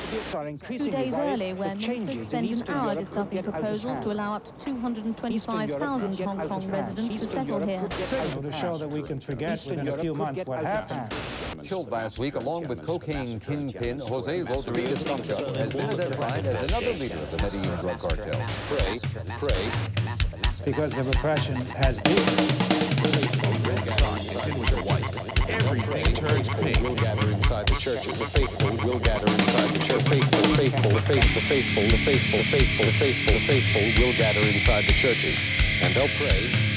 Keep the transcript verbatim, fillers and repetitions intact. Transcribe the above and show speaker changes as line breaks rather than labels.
Two days early, where ministers spent an hour discussing proposals to allow up to two hundred twenty-five thousand Hong Kong residents to settle here.
Signal to show that we can forget within a few months what happened.
Killed last week, along with cocaine kingpin Jose Rodriguez Concha, has been identified as another leader of the Medellin drug cartel. Pray, pray.
Because the repression has deepened.
Everything turns pink. Will gather inside the churches. The faithful will gather inside the church. Faithful, faithful, the faithful, faithful, the faithful, faithful, faithful, faithful will gather inside the churches, and they'll pray.